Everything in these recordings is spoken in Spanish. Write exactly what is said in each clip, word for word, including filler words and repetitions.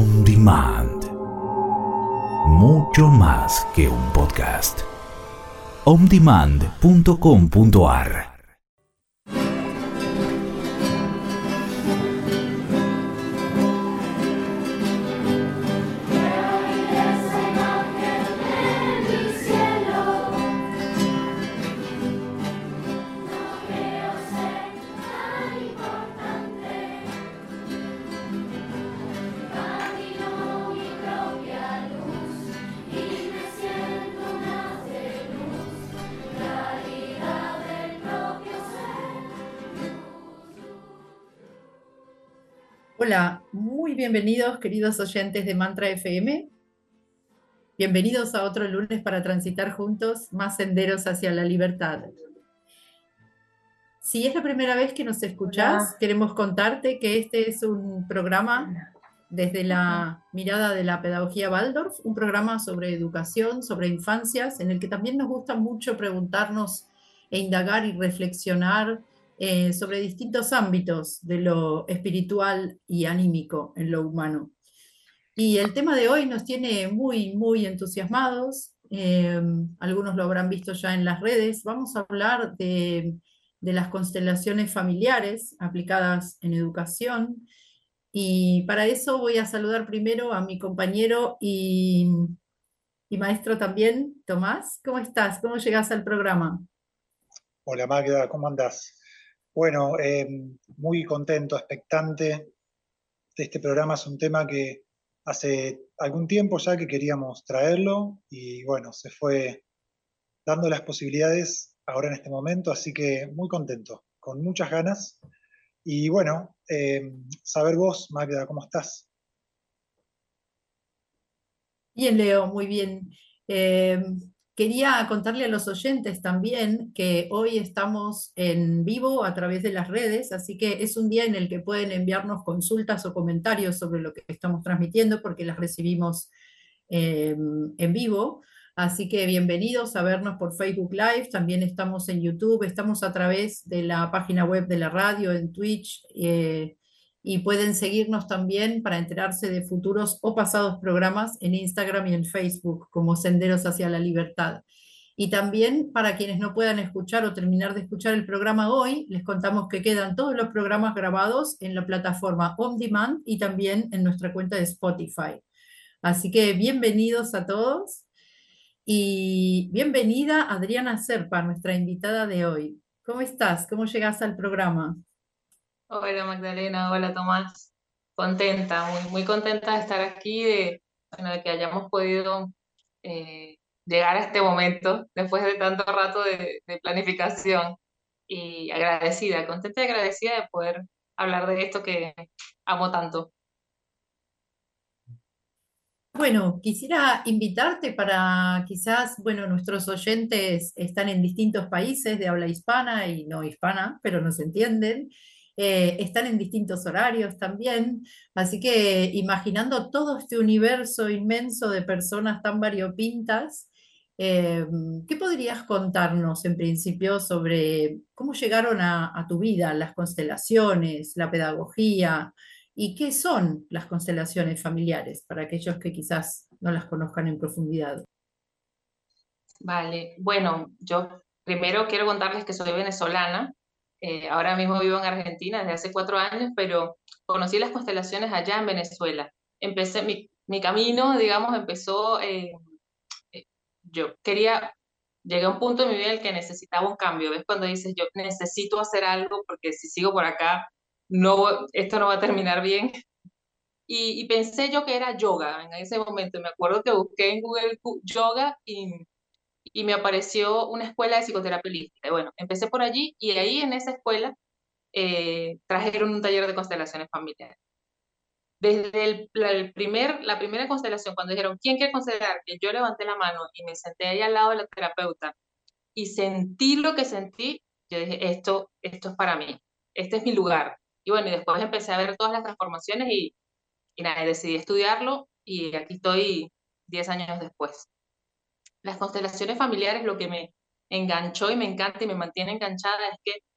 On Demand. Mucho más que un podcast. on demand punto com punto a r. Hola, muy bienvenidos queridos oyentes de Mantra F M. Bienvenidos a otro lunes para transitar juntos más senderos hacia la libertad. Si es la primera vez que nos escuchás, Hola. queremos contarte que este es un programa desde la mirada de la pedagogía Waldorf, un programa sobre educación, sobre infancias, en el que también nos gusta mucho preguntarnos e indagar y reflexionar eh, sobre distintos ámbitos de lo espiritual y anímico en lo humano. Y el tema de hoy nos tiene muy, muy entusiasmados. Eh, algunos lo habrán visto ya en las redes. Vamos a hablar de, de las constelaciones familiares aplicadas en educación. Y para eso voy a saludar primero a mi compañero y, y maestro también, Tomás. ¿Cómo estás? ¿Cómo llegas al programa? Hola Magda, ¿cómo andás? Bueno, eh, muy contento, expectante de este programa. Es un tema que hace algún tiempo ya que queríamos traerlo y bueno, se fue dando las posibilidades ahora en este momento, así que muy contento, con muchas ganas. Y bueno, eh, saber vos, Magda, ¿cómo estás? Bien, Leo, muy bien. Eh, Quería contarle a los oyentes también que hoy estamos en vivo a través de las redes, así que es un día en el que pueden enviarnos consultas o comentarios sobre lo que estamos transmitiendo porque las recibimos eh, en vivo. Así que bienvenidos a vernos por Facebook Live, también estamos en YouTube, estamos a través de la página web de la radio, en Twitch. Eh, y pueden seguirnos también para enterarse de futuros o pasados programas en Instagram y en Facebook como Senderos hacia la Libertad. Y también para quienes no puedan escuchar o terminar de escuchar el programa hoy, les contamos que quedan todos los programas grabados en la plataforma On Demand y también en nuestra cuenta de Spotify. Así que bienvenidos a todos y bienvenida Adriana Serpa, nuestra invitada de hoy. ¿Cómo estás? ¿Cómo llegas al programa? Hola Magdalena, hola Tomás. Contenta, muy, muy contenta de estar aquí, de, bueno, de que hayamos podido eh, llegar a este momento después de tanto rato de, de planificación y agradecida, contenta y agradecida de poder hablar de esto que amo tanto. Bueno, quisiera invitarte para quizás, bueno, nuestros oyentes están en distintos países de habla hispana y no hispana, pero nos entienden. Eh, están en distintos horarios también, así que imaginando todo este universo inmenso de personas tan variopintas, eh, ¿qué podrías contarnos en principio sobre cómo llegaron a, a tu vida las constelaciones, la pedagogía? ¿Y qué son las constelaciones familiares para aquellos que quizás no las conozcan en profundidad? Vale, bueno, yo primero quiero contarles que soy venezolana, eh, ahora mismo vivo en Argentina desde hace cuatro años, pero conocí las constelaciones allá en Venezuela. Empecé mi, mi camino, digamos, empezó, eh, eh, yo quería, llegué a un punto en mi vida en el que necesitaba un cambio, ¿ves? Cuando dices, yo necesito hacer algo porque si sigo por acá, no, esto no va a terminar bien. Y, y pensé yo que era yoga en ese momento. Me acuerdo que busqué en Google gu- yoga y y me apareció una escuela de psicoterapia holística. Y bueno, empecé por allí y ahí en esa escuela eh, trajeron un taller de constelaciones familiares. Desde el, la, el primer, la primera constelación, cuando dijeron, ¿quién quiere constelar? Que yo levanté la mano y me senté ahí al lado de la terapeuta y sentí lo que sentí, yo dije, esto, esto es para mí, este es mi lugar. Y bueno, y después empecé a ver todas las transformaciones y, y nada, decidí estudiarlo y aquí estoy diez años después. Las constelaciones familiares, lo que me enganchó y me encanta y me mantiene enganchada es que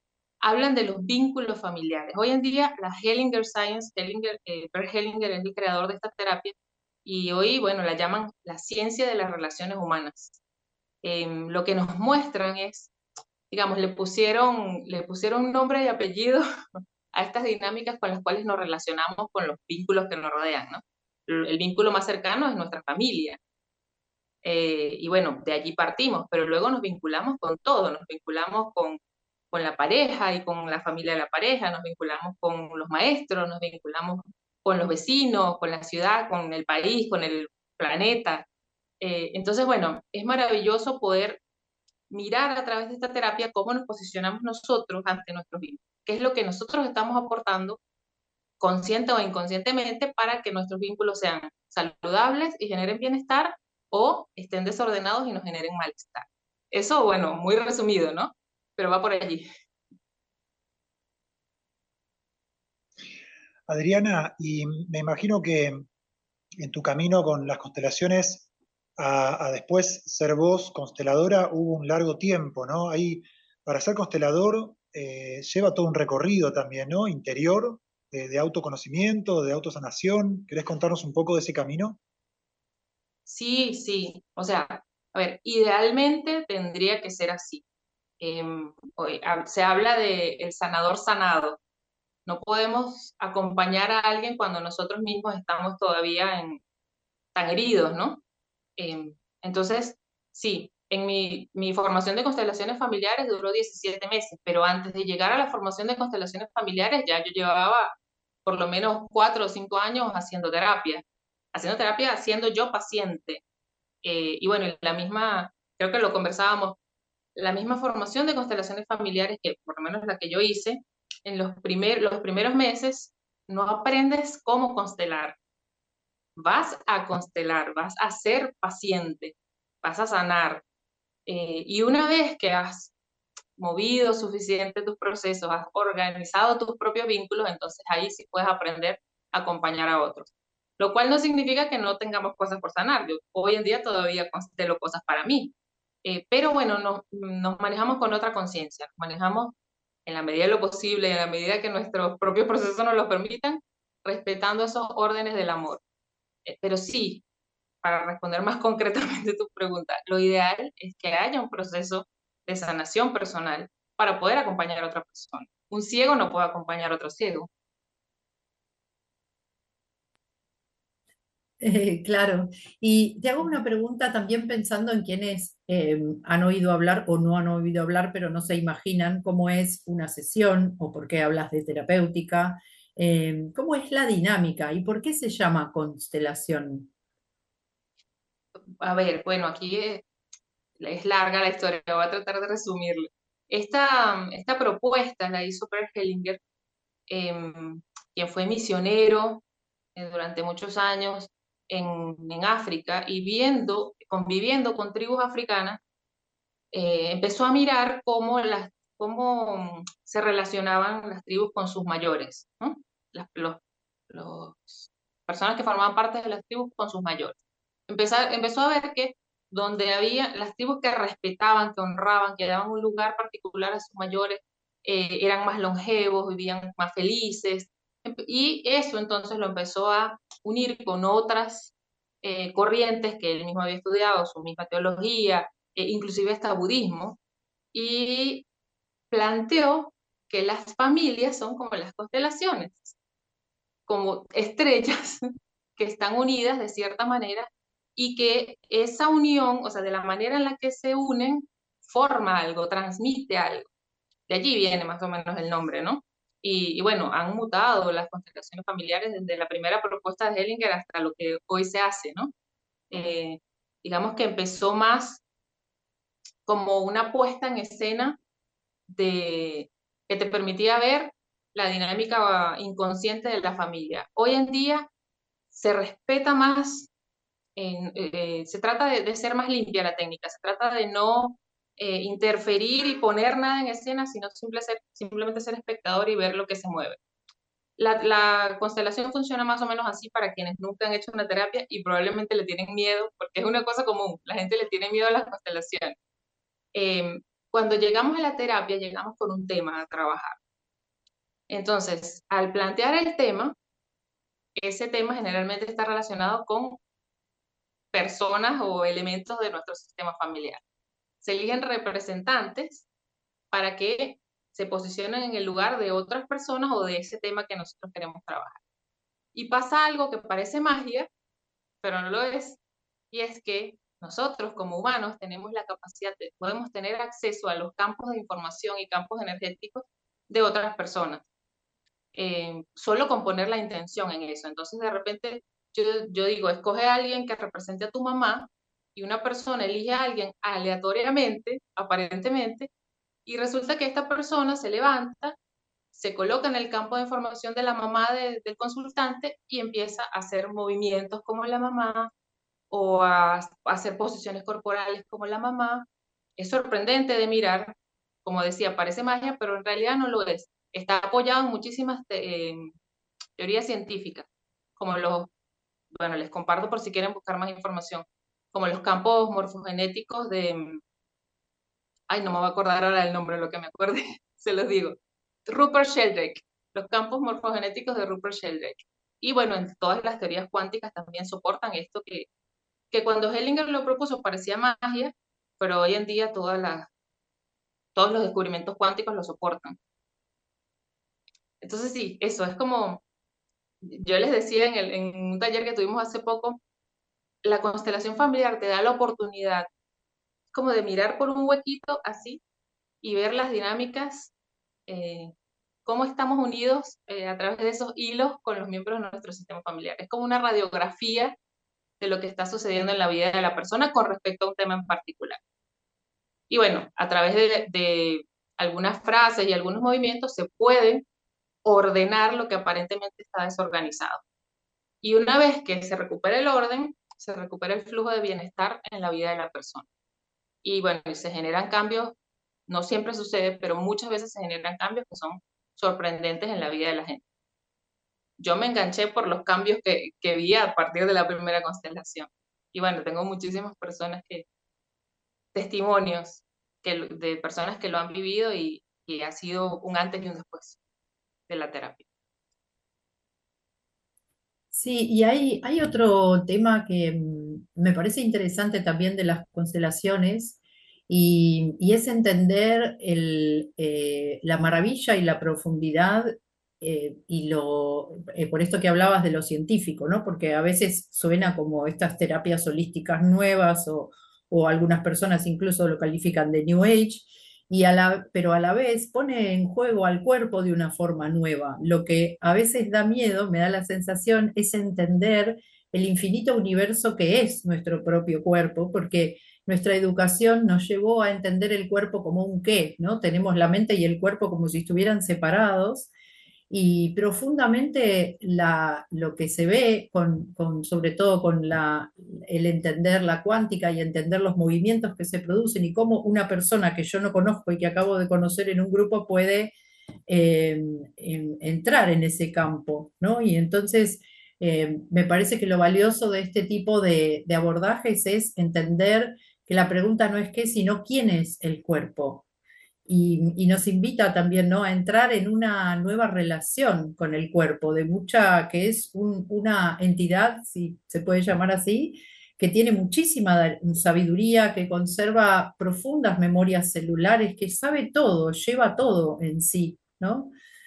hablan de los vínculos familiares. Hoy en día, la Hellinger Science, Hellinger, eh, Bert Hellinger es el creador de esta terapia, y hoy, bueno, la llaman la ciencia de las relaciones humanas. Eh, lo que nos muestran es, digamos, le pusieron, le pusieron nombre y apellido a estas dinámicas con las cuales nos relacionamos con los vínculos que nos rodean, ¿no? El vínculo más cercano es nuestra familia. Eh, y bueno, de allí partimos, pero luego nos vinculamos con todo, nos vinculamos con, con la pareja y con la familia de la pareja, nos vinculamos con los maestros, nos vinculamos con los vecinos, con la ciudad, con el país, con el planeta. Eh, entonces, bueno, es maravilloso poder mirar a través de esta terapia cómo nos posicionamos nosotros ante nuestros vínculos, qué es lo que nosotros estamos aportando consciente o inconscientemente para que nuestros vínculos sean saludables y generen bienestar, o estén desordenados y nos generen malestar. Eso, bueno, muy resumido, ¿no? Pero va por allí. Adriana, y me imagino que en tu camino con las constelaciones a, a después ser vos consteladora hubo un largo tiempo, ¿no? Ahí, para ser constelador, eh, lleva todo un recorrido también, ¿no? Interior, de, de autoconocimiento, de autosanación. ¿Querés contarnos un poco de ese camino? Sí, sí. O sea, a ver, idealmente tendría que ser así. Eh, se habla de el sanador sanado. No podemos acompañar a alguien cuando nosotros mismos estamos todavía en, tan heridos, ¿no? Eh, entonces, sí, en mi, mi formación de constelaciones familiares duró diecisiete meses, pero antes de llegar a la formación de constelaciones familiares ya yo llevaba por lo menos cuatro o cinco años haciendo terapia, haciendo terapia, siendo yo paciente. Eh, y bueno, la misma, creo que lo conversábamos, la misma formación de constelaciones familiares, que por lo menos la que yo hice, en los, primer, los primeros meses no aprendes cómo constelar, vas a constelar, vas a ser paciente, vas a sanar. Eh, y una vez que has movido suficiente tus procesos, has organizado tus propios vínculos, entonces ahí sí puedes aprender a acompañar a otros. Lo cual no significa que no tengamos cosas por sanar. Yo hoy en día todavía constelo cosas para mí. Eh, pero bueno, nos, nos manejamos con otra conciencia, nos manejamos en la medida de lo posible, en la medida que nuestros propios procesos nos lo permitan, respetando esos órdenes del amor. Eh, pero sí, para responder más concretamente tu pregunta, lo ideal es que haya un proceso de sanación personal para poder acompañar a otra persona. Un ciego no puede acompañar a otro ciego. Eh, claro. Y te hago una pregunta también pensando en quienes eh, han oído hablar o no han oído hablar, pero no se imaginan cómo es una sesión o por qué hablas de terapéutica. Eh, ¿cómo es la dinámica y por qué se llama constelación? A ver, bueno, aquí es, es larga la historia, voy a tratar de resumirla. Esta, esta propuesta la hizo Bert Hellinger, eh, quien fue misionero eh, durante muchos años en, en África, y viendo, conviviendo con tribus africanas, eh, empezó a mirar cómo, las, cómo se relacionaban las tribus con sus mayores, ¿no? Las los, los personas que formaban parte de las tribus con sus mayores. Empezó, empezó a ver que donde había las tribus que respetaban, que honraban, que daban un lugar particular a sus mayores, eh, eran más longevos, vivían más felices, y eso entonces lo empezó a unir con otras eh, corrientes que él mismo había estudiado, su misma teología, eh, inclusive hasta budismo, y planteó que las familias son como las constelaciones, como estrellas que están unidas de cierta manera, y que esa unión, o sea, de la manera en la que se unen, forma algo, transmite algo. De allí viene más o menos el nombre, ¿no? Y, y bueno, han mutado las constelaciones familiares desde la primera propuesta de Hellinger hasta lo que hoy se hace, ¿no? Eh, digamos que empezó más como una puesta en escena de, que te permitía ver la dinámica inconsciente de la familia. Hoy en día se respeta más, en, eh, se trata de, de, ser más limpia la técnica, se trata de no eh, interferir y poner nada en escena, sino simple ser, simplemente ser espectador y ver lo que se mueve. La, la constelación funciona más o menos así para quienes nunca han hecho una terapia y probablemente le tienen miedo, porque es una cosa común, la gente le tiene miedo a las constelaciones. Eh, cuando llegamos a la terapia, llegamos con un tema a trabajar. Entonces, al plantear el tema, ese tema generalmente está relacionado con personas o elementos de nuestro sistema familiar. Se eligen representantes para que se posicionen en el lugar de otras personas o de ese tema que nosotros queremos trabajar. Y pasa algo que parece magia, pero no lo es, y es que nosotros como humanos tenemos la capacidad de, podemos tener acceso a los campos de información y campos energéticos de otras personas, eh, solo con poner la intención en eso. Entonces de repente yo, yo digo, escoge a alguien que represente a tu mamá, y una persona elige a alguien aleatoriamente, aparentemente, y resulta que esta persona se levanta, se coloca en el campo de información de la mamá de, del consultante y empieza a hacer movimientos como la mamá o a, a hacer posiciones corporales como la mamá. Es sorprendente de mirar, como decía, parece magia, pero en realidad no lo es. Está apoyado en muchísimas te, eh, teorías científicas, como los, bueno, les comparto por si quieren buscar más información, como los campos morfogenéticos de, ay, no me voy a acordar ahora el nombre, lo que me acuerde, se los digo. Rupert Sheldrake, los campos morfogenéticos de Rupert Sheldrake. Y bueno, en todas las teorías cuánticas también soportan esto que, que cuando Hellinger lo propuso parecía magia, pero hoy en día todas las, todos los descubrimientos cuánticos lo soportan. Entonces sí, eso es como, yo les decía en, el, en un taller que tuvimos hace poco, la constelación familiar te da la oportunidad como de mirar por un huequito así y ver las dinámicas, eh, cómo estamos unidos eh, a través de esos hilos con los miembros de nuestro sistema familiar. Es como una radiografía de lo que está sucediendo en la vida de la persona con respecto a un tema en particular. Y bueno, a través de, de algunas frases y algunos movimientos se puede ordenar lo que aparentemente está desorganizado. Y una vez que se recupera el orden, se recupera el flujo de bienestar en la vida de la persona. Y bueno, se generan cambios, no siempre sucede, pero muchas veces se generan cambios que son sorprendentes en la vida de la gente. Yo me enganché por los cambios que, que vi a partir de la primera constelación. Y bueno, tengo muchísimas personas que, testimonios que, de personas que lo han vivido y, y ha sido un antes y un después de la terapia. Sí, y hay, hay otro tema que mm, me parece interesante también de las constelaciones y, y es entender el, eh, la maravilla y la profundidad eh, y lo, eh, por esto que hablabas de lo científico, ¿no? Porque a veces suena como estas terapias holísticas nuevas o, o algunas personas incluso lo califican de New Age y a la, pero a la vez pone en juego al cuerpo de una forma nueva. Lo que a veces da miedo, me da la sensación, es entender el infinito universo que es nuestro propio cuerpo, porque nuestra educación nos llevó a entender el cuerpo como un qué, ¿no? Tenemos la mente y el cuerpo como si estuvieran separados y profundamente la, lo que se ve, con, con, sobre todo con la, el entender la cuántica y entender los movimientos que se producen y cómo una persona que yo no conozco y que acabo de conocer en un grupo puede eh, en, entrar en ese campo, ¿no? Y entonces eh, me parece que lo valioso de este tipo de, de abordajes es entender que la pregunta no es qué, sino quién es el cuerpo. Y, y, nos invita también, ¿no?, a entrar en una nueva relación con el cuerpo, de mucha, que es un, una entidad, si se puede llamar así, que tiene muchísima sabiduría, que conserva profundas memorias celulares, que sabe todo, lleva todo en sí, ¿no?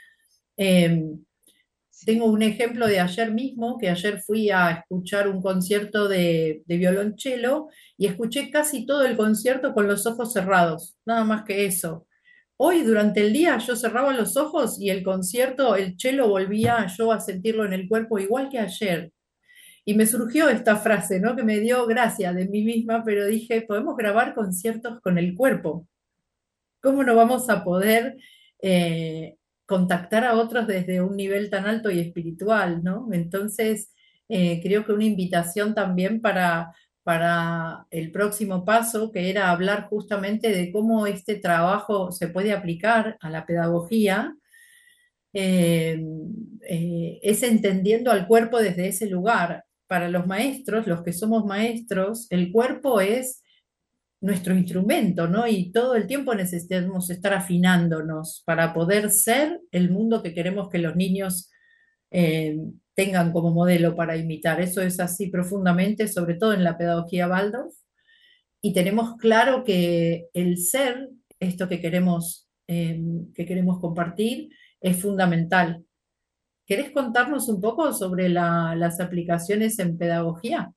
Eh, tengo un ejemplo de ayer mismo, que ayer fui a escuchar un concierto de, de violonchelo y escuché casi todo el concierto con los ojos cerrados, nada más que eso. Hoy durante el día yo cerraba los ojos y el concierto, el cello volvía yo a sentirlo en el cuerpo igual que ayer. Y me surgió esta frase, ¿no?, que me dio gracia de mí misma, pero dije, podemos grabar conciertos con el cuerpo. ¿Cómo no vamos a poder eh, contactar a otros desde un nivel tan alto y espiritual, ¿no? Entonces, eh, creo que una invitación también para, para el próximo paso, que era hablar justamente de cómo este trabajo se puede aplicar a la pedagogía, eh, eh, es entendiendo al cuerpo desde ese lugar. Para los maestros, los que somos maestros, el cuerpo es nuestro instrumento, ¿no? Y todo el tiempo necesitamos estar afinándonos para poder ser el mundo que queremos que los niños eh, tengan como modelo para imitar. Eso es así profundamente, sobre todo en la pedagogía Waldorf. Y tenemos claro que el ser, esto que queremos, eh, que queremos compartir, es fundamental. ¿Querés contarnos un poco sobre la- las aplicaciones en pedagogía?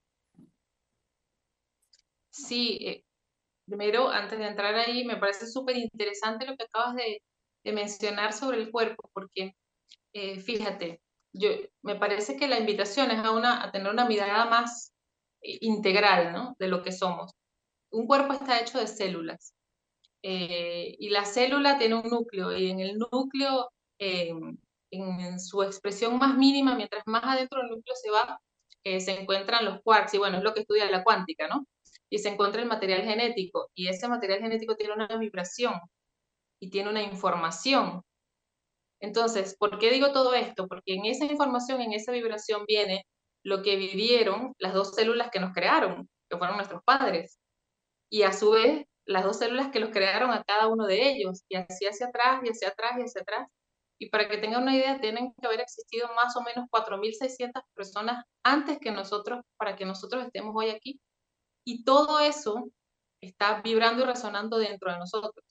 Sí, eh, primero, antes de entrar ahí, me parece súper interesante lo que acabas de, de mencionar sobre el cuerpo, porque eh, fíjate, yo, me parece que la invitación es a, una, a tener una mirada más eh, integral, ¿no? De lo que somos. Un cuerpo está hecho de células eh, y la célula tiene un núcleo y en el núcleo, eh, en su expresión más mínima, mientras más adentro del núcleo se va, eh, se encuentran los quarks y bueno, es lo que estudia la cuántica, ¿no? Y se encuentra el material genético y ese material genético tiene una vibración y tiene una información. Entonces, ¿por qué digo todo esto? Porque en esa información, en esa vibración viene lo que vivieron las dos células que nos crearon, que fueron nuestros padres, y a su vez las dos células que los crearon a cada uno de ellos, y así hacia atrás, y hacia atrás, y hacia atrás. Y para que tengan una idea, tienen que haber existido más o menos cuatro mil seiscientas personas antes que nosotros, para que nosotros estemos hoy aquí. Y todo eso está vibrando y resonando dentro de nosotros.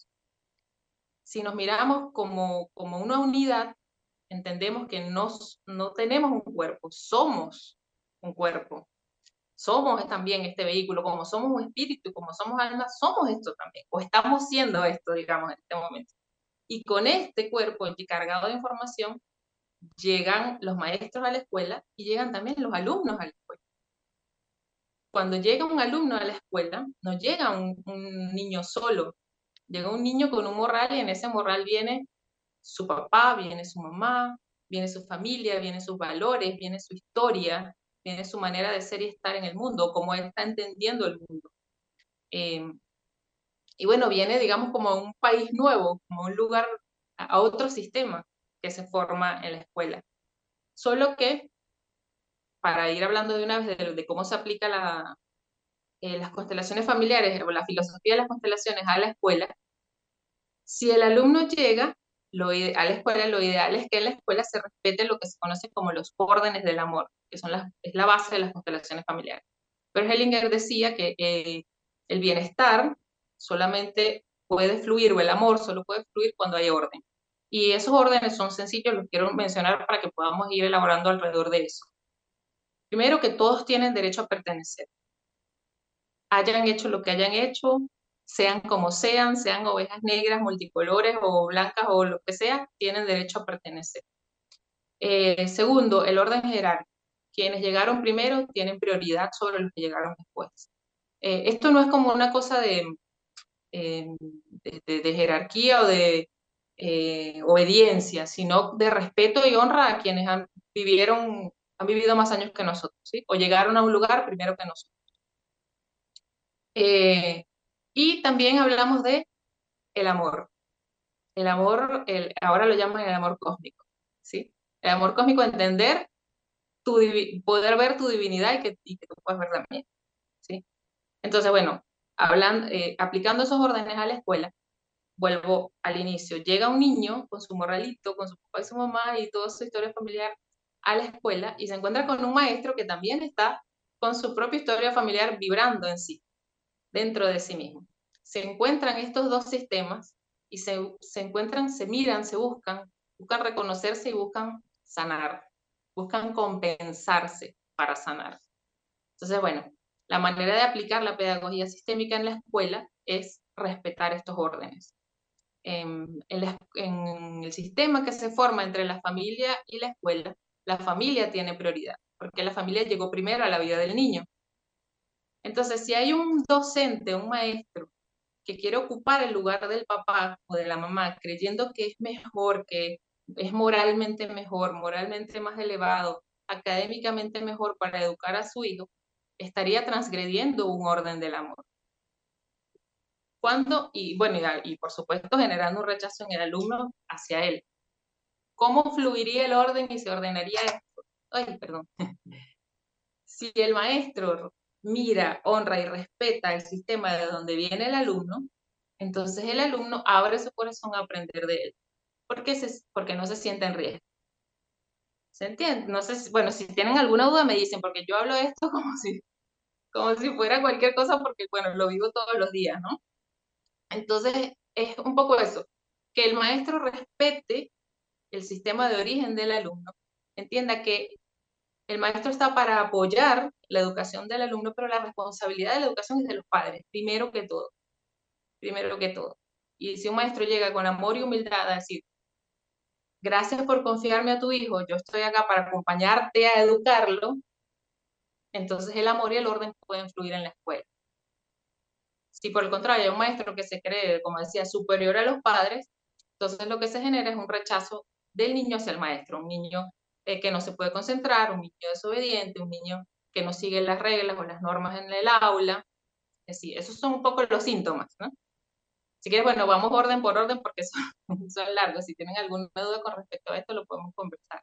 Si nos miramos como, como una unidad, entendemos que nos, no tenemos un cuerpo, somos un cuerpo. Somos también este vehículo, como somos un espíritu, como somos alma, somos esto también, o estamos siendo esto, digamos, en este momento. Y con este cuerpo cargado de información, llegan los maestros a la escuela y llegan también los alumnos a la escuela. Cuando llega un alumno a la escuela, no llega un, un niño solo, llega un niño con un morral y en ese morral viene su papá, viene su mamá, viene su familia, viene sus valores, viene su historia, viene su manera de ser y estar en el mundo, cómo él está entendiendo el mundo. Eh, y bueno, viene, digamos, como un país nuevo, como un lugar, a, a otro sistema que se forma en la escuela. Solo que, para ir hablando de una vez de, de cómo se aplica la, eh, las constelaciones familiares o la filosofía de las constelaciones a la escuela, si el alumno llega lo ide- a la escuela, lo ideal es que en la escuela se respete lo que se conoce como los órdenes del amor, que son las, es la base de las constelaciones familiares. Pero Hellinger decía que eh, el bienestar solamente puede fluir, o el amor solo puede fluir cuando hay orden. Y esos órdenes son sencillos, los quiero mencionar para que podamos ir elaborando alrededor de eso. Primero, que todos tienen derecho a pertenecer. Hayan hecho lo que hayan hecho, sean como sean, sean ovejas negras, multicolores o blancas o lo que sea, tienen derecho a pertenecer. Eh, segundo, el orden jerárquico. Quienes llegaron primero tienen prioridad sobre los que llegaron después. Eh, esto no es como una cosa de, eh, de, de, de, jerarquía o de eh, obediencia, sino de respeto y honra a quienes han, vivieron, han vivido más años que nosotros, ¿sí? O llegaron a un lugar primero que nosotros. Eh, y también hablamos de el amor. El amor, el, ahora lo llaman el amor cósmico, ¿sí? El amor cósmico, entender, tu, poder ver tu divinidad y que, y que tú puedes ver también, ¿sí? Entonces, bueno, hablando, eh, aplicando esos órdenes a la escuela, vuelvo al inicio. Llega un niño con su morralito, con su papá y su mamá y toda su historia familiar a la escuela y se encuentra con un maestro que también está con su propia historia familiar vibrando en sí, dentro de sí mismo. Se encuentran estos dos sistemas y se, se encuentran, se miran, se buscan, buscan reconocerse y buscan sanar, buscan compensarse para sanar. Entonces, bueno, la manera de aplicar la pedagogía sistémica en la escuela es respetar estos órdenes. En, en, la, en el sistema que se forma entre la familia y la escuela, la familia tiene prioridad, porque la familia llegó primero a la vida del niño. Entonces, si hay un docente, un maestro, que quiere ocupar el lugar del papá o de la mamá, creyendo que es mejor, que es moralmente mejor, moralmente más elevado, académicamente mejor para educar a su hijo, estaría transgrediendo un orden del amor. ¿Cuándo? Y bueno, y, y por supuesto generando un rechazo en el alumno hacia él. ¿Cómo fluiría el orden y se ordenaría esto? Ay, perdón. Si el maestro mira, honra y respeta el sistema de donde viene el alumno, entonces el alumno abre su corazón a aprender de él, porque, se, porque no se siente en riesgo. ¿Se entiende? No sé si, bueno, si tienen alguna duda me dicen, porque yo hablo de esto como si, como si fuera cualquier cosa, porque bueno, lo vivo todos los días, ¿no? Entonces, es un poco eso, que el maestro respete el sistema de origen del alumno, entienda que el maestro está para apoyar la educación del alumno, pero la responsabilidad de la educación es de los padres, primero que todo, primero que todo. Y si un maestro llega con amor y humildad a decir, gracias por confiarme a tu hijo, yo estoy acá para acompañarte a educarlo, entonces el amor y el orden pueden fluir en la escuela. Si por el contrario hay un maestro que se cree, como decía, superior a los padres, entonces lo que se genera es un rechazo del niño hacia el maestro, un niño eh, que no se puede concentrar, un niño desobediente, un niño que no sigue las reglas o las normas en el aula. Es decir, esos son un poco los síntomas, ¿no? Si quieres, bueno, vamos orden por orden porque son, son largos. Si tienen alguna duda con respecto a esto, lo podemos conversar.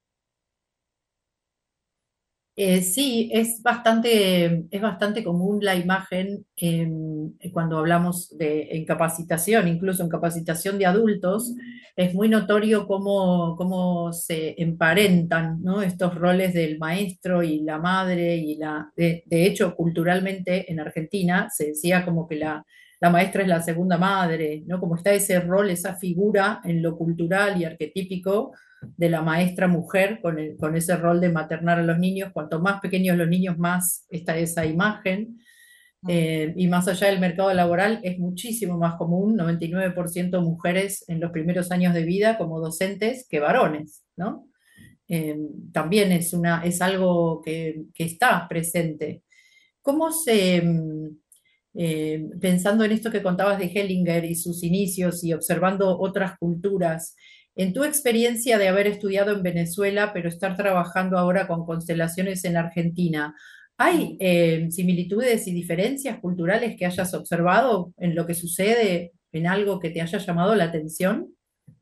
Eh, sí, es bastante, es bastante común la imagen eh, cuando hablamos de en capacitación, incluso en capacitación de adultos, es muy notorio cómo, cómo se emparentan, ¿no? Estos roles del maestro y la madre y la, de, de hecho, culturalmente en Argentina se decía como que la, la maestra es la segunda madre, ¿no? Como está ese rol, esa figura en lo cultural y arquetípico de la maestra mujer con, el, con ese rol de maternar a los niños. Cuanto más pequeños los niños, más está esa imagen. Eh, y más allá del mercado laboral, es muchísimo más común, noventa y nueve por ciento mujeres en los primeros años de vida como docentes que varones, ¿no? Eh, también es, una, es algo que, que está presente. ¿Cómo se, eh, pensando en esto que contabas de Hellinger y sus inicios y observando otras culturas, en tu experiencia de haber estudiado en Venezuela, pero estar trabajando ahora con constelaciones en Argentina, ¿hay eh, similitudes y diferencias culturales que hayas observado en lo que sucede, en algo que te haya llamado la atención?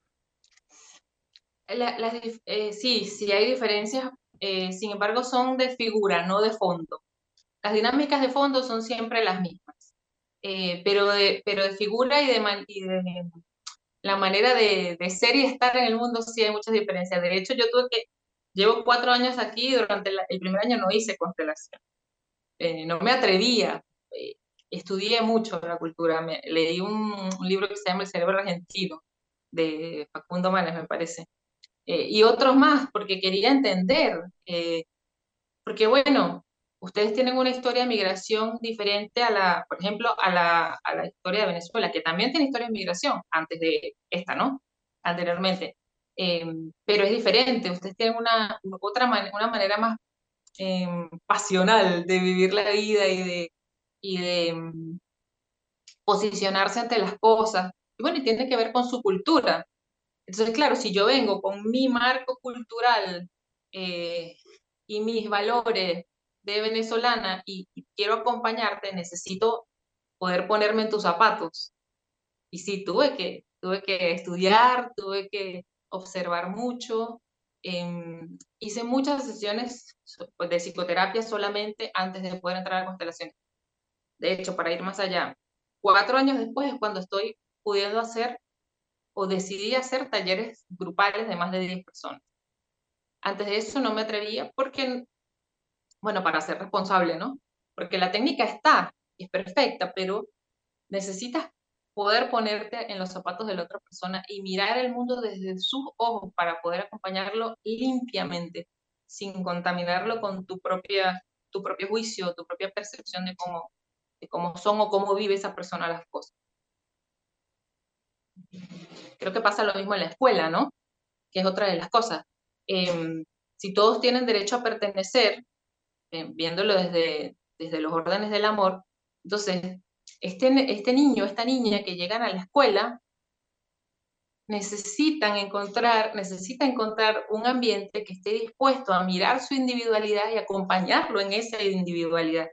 La, las eh, sí, sí hay diferencias, eh, sin embargo son de figura, no de fondo. Las dinámicas de fondo son siempre las mismas, eh, pero, de, pero de figura y de, man, y de la manera de, de, ser y estar en el mundo sí hay muchas diferencias. De hecho, yo tuve que, llevo cuatro años aquí y durante la, el primer año no hice constelación. Eh, no me atrevía. Eh, estudié mucho la cultura. Me, leí un, un libro que se llama El cerebro argentino, de Facundo Manes, me parece. Eh, y otros más, porque quería entender. Eh, porque, bueno, ustedes tienen una historia de migración diferente a la, por ejemplo, a la, a la historia de Venezuela, que también tiene historia de migración, antes de esta, ¿no? Anteriormente. Eh, pero es diferente, ustedes tienen una, otra man una manera más eh, pasional de vivir la vida y de, y de um, posicionarse ante las cosas. Y bueno, y tiene que ver con su cultura. Entonces, claro, si yo vengo con mi marco cultural eh, y mis valores de venezolana y, y quiero acompañarte, necesito poder ponerme en tus zapatos. Y sí, tuve que, tuve que estudiar, tuve que observar mucho. Eh, hice muchas sesiones de psicoterapia solamente antes de poder entrar a constelaciones. De hecho, para ir más allá, cuatro años después es cuando estoy pudiendo hacer o decidí hacer talleres grupales de más de diez personas. Antes de eso no me atrevía porque, bueno, para ser responsable, ¿no? Porque la técnica está, es perfecta, pero necesitas poder ponerte en los zapatos de la otra persona y mirar el mundo desde sus ojos para poder acompañarlo limpiamente, sin contaminarlo con tu propia, tu propio juicio, tu propia percepción de cómo, de cómo son o cómo vive esa persona las cosas. Creo que pasa lo mismo en la escuela, ¿no? Que es otra de las cosas. Eh, si todos tienen derecho a pertenecer, eh, viéndolo desde, desde los órdenes del amor, entonces, este, este niño, esta niña que llegan a la escuela, necesitan encontrar, necesita encontrar un ambiente que esté dispuesto a mirar su individualidad y acompañarlo en esa individualidad.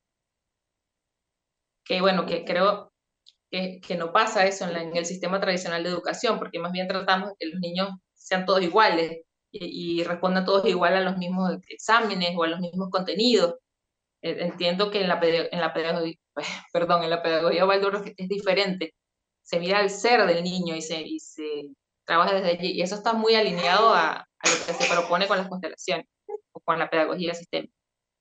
Que bueno, que creo que, que no pasa eso en, la, en el sistema tradicional de educación, porque más bien tratamos de que los niños sean todos iguales y, y respondan todos igual a los mismos exámenes o a los mismos contenidos. Eh, entiendo que en la, en la pedagogía, perdón, en la pedagogía Waldorf es diferente. Se mira el ser del niño y se, y se trabaja desde allí. Y eso está muy alineado a, a lo que se propone con las constelaciones o con la pedagogía sistémica.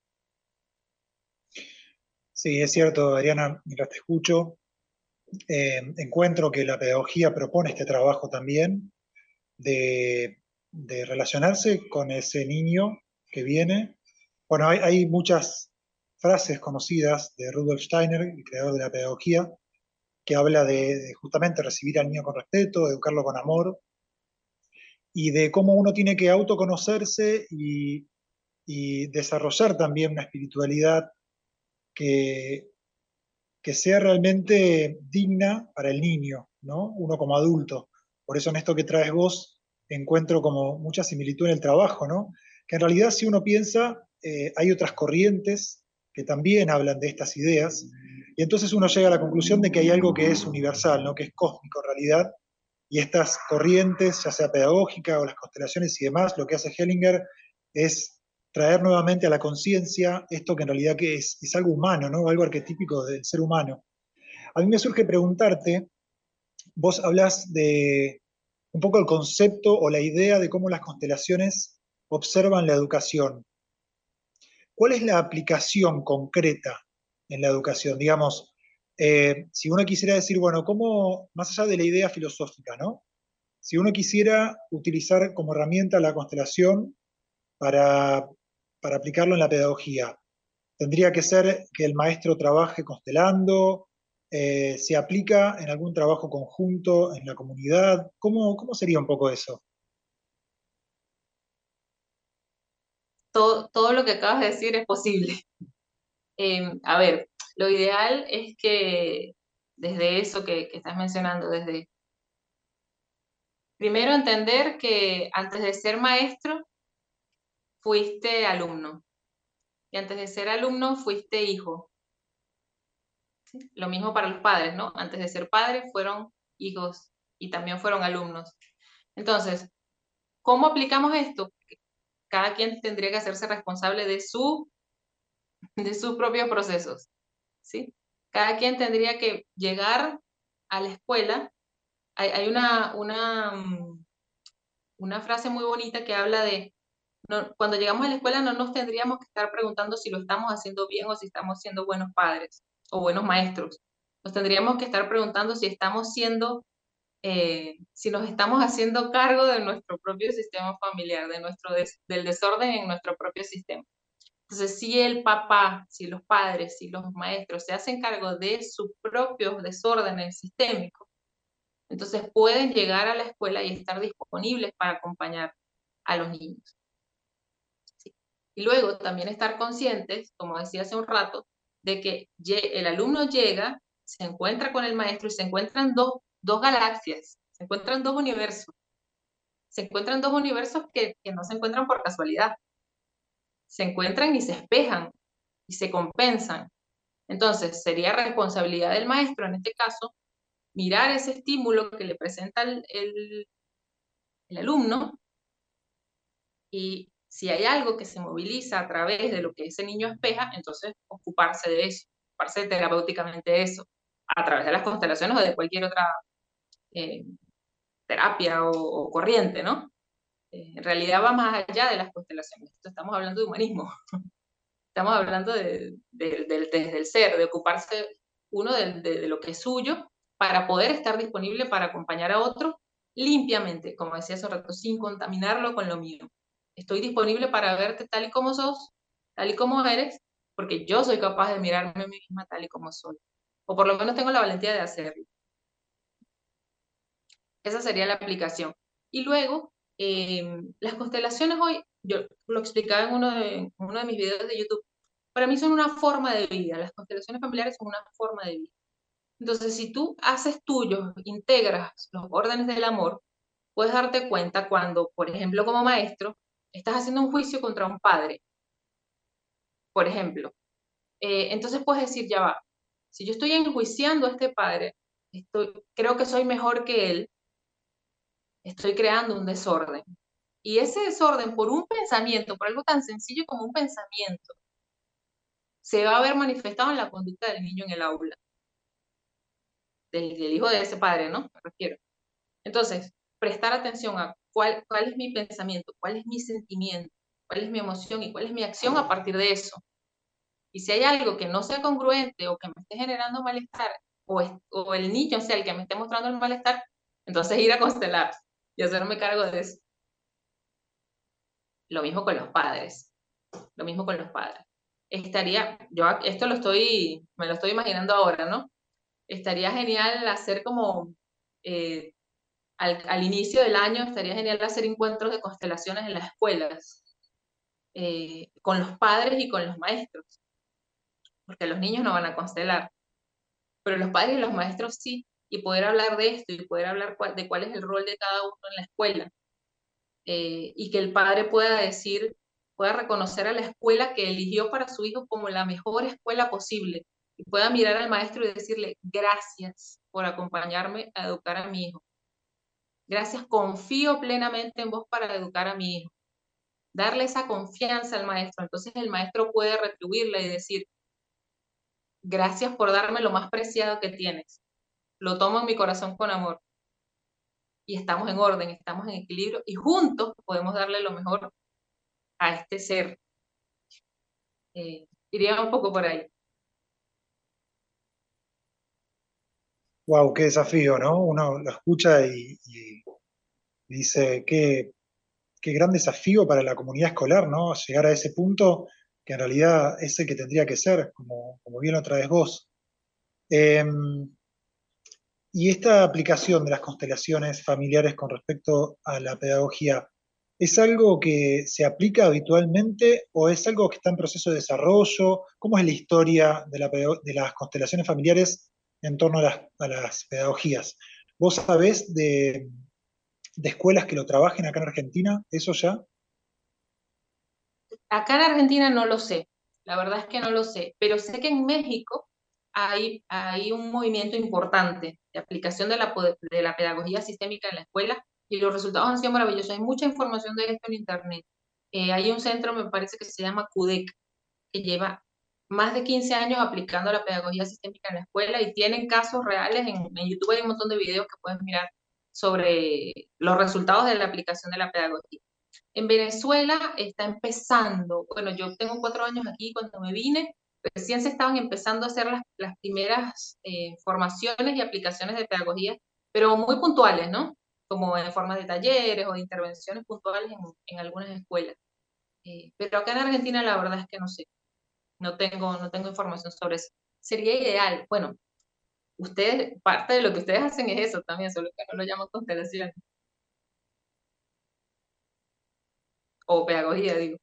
Sí, es cierto, Adriana, mientras te escucho, eh, encuentro que la pedagogía propone este trabajo también de, de relacionarse con ese niño que viene. Bueno, hay, hay muchas frases conocidas de Rudolf Steiner, el creador de la pedagogía, que habla de, de justamente recibir al niño con respeto, educarlo con amor, y de cómo uno tiene que autoconocerse y, y desarrollar también una espiritualidad que, que sea realmente digna para el niño, ¿no? Uno como adulto. Por eso en esto que traes vos encuentro como mucha similitud en el trabajo, ¿no? Que en realidad si uno piensa, eh, hay otras corrientes que también hablan de estas ideas, y entonces uno llega a la conclusión de que hay algo que es universal, ¿no? Que es cósmico en realidad, y estas corrientes, ya sea pedagógica o las constelaciones y demás, lo que hace Hellinger es traer nuevamente a la conciencia esto que en realidad que es, es algo humano, ¿no? Algo arquetípico del ser humano. A mí me surge preguntarte, vos hablas de un poco el concepto o la idea de cómo las constelaciones observan la educación. ¿Cuál es la aplicación concreta en la educación? Digamos, eh, si uno quisiera decir, bueno, ¿cómo, más allá de la idea filosófica, ¿no? Si uno quisiera utilizar como herramienta la constelación para, para aplicarlo en la pedagogía, tendría que ser que el maestro trabaje constelando, eh, se aplica en algún trabajo conjunto en la comunidad. ¿Cómo, cómo sería un poco eso? Todo, todo lo que acabas de decir es posible. Eh, a ver, lo ideal es que desde eso que, que estás mencionando, desde primero entender que antes de ser maestro fuiste alumno y antes de ser alumno fuiste hijo. ¿Sí? Lo mismo para los padres, ¿no? Antes de ser padres fueron hijos y también fueron alumnos. Entonces, ¿cómo aplicamos esto? Cada quien tendría que hacerse responsable de, su, de sus propios procesos, ¿sí? Cada quien tendría que llegar a la escuela. Hay, hay una, una, una frase muy bonita que habla de, no, cuando llegamos a la escuela no nos tendríamos que estar preguntando si lo estamos haciendo bien o si estamos siendo buenos padres o buenos maestros. Nos tendríamos que estar preguntando si estamos siendo, eh, si nos estamos haciendo cargo de nuestro propio sistema familiar, de nuestro des, del desorden en nuestro propio sistema. Entonces, si el papá, si los padres, si los maestros se hacen cargo de sus propios desórdenes sistémicos, entonces pueden llegar a la escuela y estar disponibles para acompañar a los niños. ¿Sí? Y luego también estar conscientes, como decía hace un rato, de que el alumno llega, se encuentra con el maestro y se encuentran dos, dos galaxias, se encuentran dos universos. Se encuentran dos universos que, que no se encuentran por casualidad. Se encuentran y se espejan y se compensan. Entonces, sería responsabilidad del maestro, en este caso, mirar ese estímulo que le presenta el, el, el alumno y si hay algo que se moviliza a través de lo que ese niño espeja, entonces ocuparse de eso, ocuparse terapéuticamente de eso, a través de las constelaciones o de cualquier otra eh, terapia o, o, corriente, ¿no? Eh, en realidad va más allá de las constelaciones, estamos hablando de humanismo. Estamos hablando de, de, de, desde el ser, de ocuparse uno de, de, de lo que es suyo para poder estar disponible para acompañar a otro limpiamente, como decía hace un rato, sin contaminarlo con lo mío. Estoy disponible para verte tal y como sos, tal y como eres, porque yo soy capaz de mirarme a mí misma tal y como soy. O por lo menos tengo la valentía de hacerlo. Esa sería la aplicación. Y luego, eh, las constelaciones hoy, yo lo explicaba en uno de, en uno de mis videos de YouTube, para mí son una forma de vida, las constelaciones familiares son una forma de vida. Entonces, si tú haces tuyo, integras los órdenes del amor, puedes darte cuenta cuando, por ejemplo, como maestro, estás haciendo un juicio contra un padre, por ejemplo. Eh, entonces puedes decir, ya va, si yo estoy enjuiciando a este padre, estoy, creo que soy mejor que él, estoy creando un desorden. Y ese desorden, por un pensamiento, por algo tan sencillo como un pensamiento, se va a ver manifestado en la conducta del niño en el aula, del, del hijo de ese padre, ¿no? Me refiero. Entonces, prestar atención a cuál, cuál es mi pensamiento, cuál es mi sentimiento, cuál es mi emoción y cuál es mi acción a partir de eso. Y si hay algo que no sea congruente o que me esté generando malestar, o, es, o el niño sea el que me esté mostrando el malestar, entonces ir a constelar y hacerme cargo de eso. Lo mismo con los padres, lo mismo con los padres. Estaría, yo esto lo estoy, me lo estoy imaginando ahora, ¿no? Estaría genial hacer como, eh, al, al inicio del año, estaría genial hacer encuentros de constelaciones en las escuelas, eh, con los padres y con los maestros, porque los niños no van a constelar, pero los padres y los maestros sí, y poder hablar de esto y poder hablar cuál, de cuál es el rol de cada uno en la escuela, eh, y que el padre pueda decir, pueda reconocer a la escuela que eligió para su hijo como la mejor escuela posible, y pueda mirar al maestro y decirle, gracias por acompañarme a educar a mi hijo. Gracias, confío plenamente en vos para educar a mi hijo. Darle esa confianza al maestro. Entonces el maestro puede retribuirle y decir, gracias por darme lo más preciado que tienes. Lo tomo en mi corazón con amor. Y estamos en orden, estamos en equilibrio y juntos podemos darle lo mejor a este ser. Eh, iría un poco por ahí. Wow, qué desafío, ¿no? Uno lo escucha y, y dice, qué, qué gran desafío para la comunidad escolar, ¿no? Llegar a ese punto que en realidad es el que tendría que ser, como, como bien lo traes vos. Eh, y esta aplicación de las constelaciones familiares con respecto a la pedagogía, ¿es algo que se aplica habitualmente o es algo que está en proceso de desarrollo? ¿Cómo es la historia de, la de las constelaciones familiares en torno a las, a las pedagogías? ¿Vos sabés de, de escuelas que lo trabajen acá en Argentina? ¿Eso ya? Acá en Argentina no lo sé, la verdad es que no lo sé, pero sé que en México hay, hay un movimiento importante de aplicación de la, de la pedagogía sistémica en la escuela y los resultados han sido maravillosos. Hay mucha información de esto en Internet. Eh, hay un centro, me parece que se llama C U D E C, que lleva más de quince años aplicando la pedagogía sistémica en la escuela y tienen casos reales. En, en YouTube hay un montón de videos que puedes mirar sobre los resultados de la aplicación de la pedagogía. En Venezuela está empezando, bueno, yo tengo cuatro años aquí, cuando me vine, recién se estaban empezando a hacer las, las primeras eh, formaciones y aplicaciones de pedagogía, pero muy puntuales, ¿no? Como en forma de talleres o de intervenciones puntuales en, en algunas escuelas. Eh, pero acá en Argentina la verdad es que no sé, no tengo, no tengo información sobre eso. Sería ideal, bueno, ustedes, parte de lo que ustedes hacen es eso también, solo que no lo llaman constelación o pedagogía, digo.